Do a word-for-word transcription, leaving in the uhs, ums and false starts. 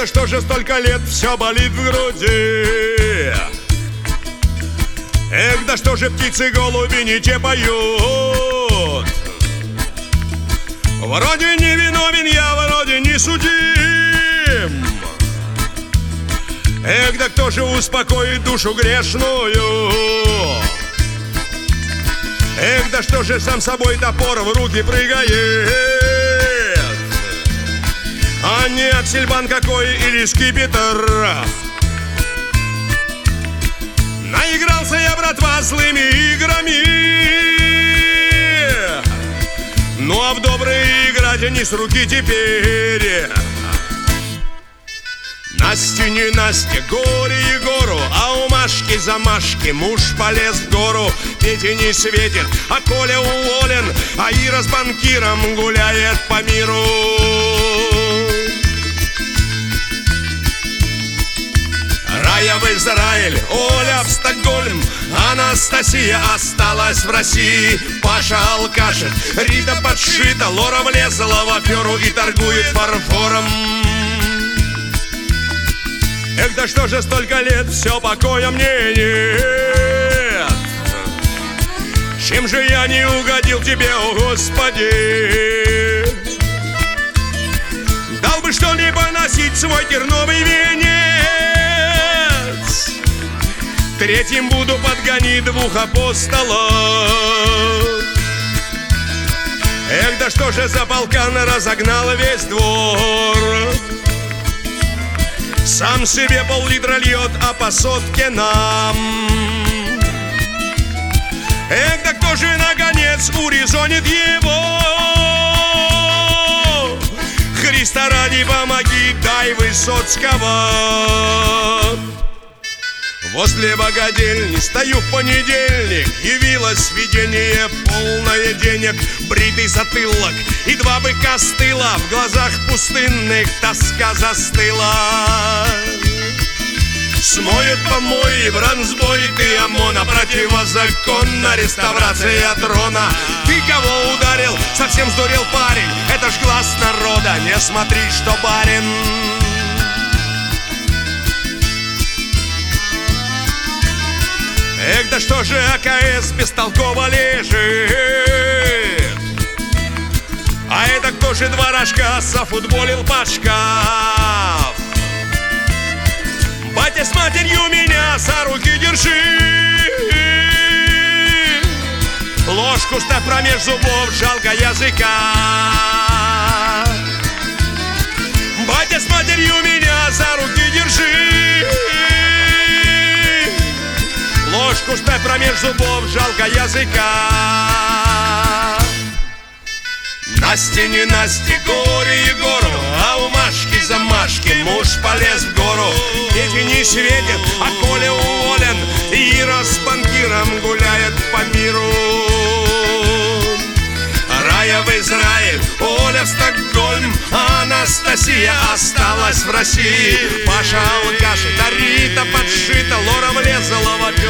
да что же столько лет все болит в груди? Эх, да что же птицы голуби не те поют? Вроде не виновен я, вроде не судим. Эх, да кто же успокоит душу грешную? Эх, да что же сам собой топор в руки прыгает? А не аксельбан какой или скипетр? Наигрался я, братва, злыми играми. Ну а в добрые играть не с руки теперь. Насте не Насте, горе Егору, а у Машки замашки муж полез в гору. Пете не светит, а Коля уволен, а Ира с банкиром гуляет по миру. Рая в Израиль, Оля в Стокгольм, Анастасия осталась в России. Паша алкашит, Рита подшита, Лора влезла в аферу и торгует фарфором. Эх, да что же столько лет, все покоя мне нет. Чем же я не угодил тебе, о Господи? Дал бы что-либо носить свой терновый венец. Третьим буду подгонить двух апостолов. Эх, да что же за полкан разогнал весь двор? Сам себе пол-литра льет, а по сотке нам. Эх, да кто же наконец урезонит его? Христа ради помоги, дай Высоцкого. Возле богадельни стою в понедельник. Явилось видение полное денег. Бритый затылок и два быка с тыла. В глазах пустынных тоска застыла. Смоют помои, бронзбой ты ОМОНа. Противозаконна реставрация трона. Ты кого ударил? Совсем сдурел парень. Это ж глаз народа, не смотри, что барин. Эх, да что же АКС бестолково лежит? А это кто же два рожка зафутболил под шкаф? Батя с матерью меня за руки держи. Ложку ставь промеж зубов, жалко языка. Батя с матерью меня за руки держи. Ложку ставь промеж зубов, жалко языка. Насте не Насте, горе Егору, а у Машки замашки муж полез в гору. Дети не светят, а Коля уволен, и Ира с банкиром гуляет по миру. Рая в Израиль, Оля в Стокгольм, а Анастасия осталась в России. Паша алкашит, а Рита подшита, Лора влезла в аферу.